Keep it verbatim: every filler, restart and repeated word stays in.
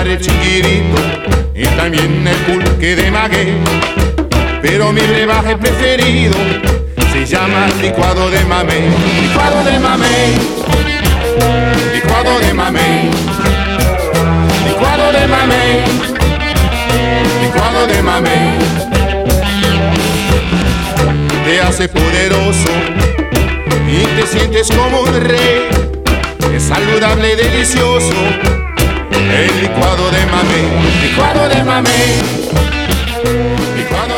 llamar el chiquirito y también el pulque de maguey, pero mi brebaje preferido se llama licuado de mamey. Licuado de mamey, licuado de mamey, licuado de mamey, licuado de mamey. Te hace poderoso y te sientes como un rey. Es saludable y delicioso el licuado de mamey. Licuado de mamey, licuado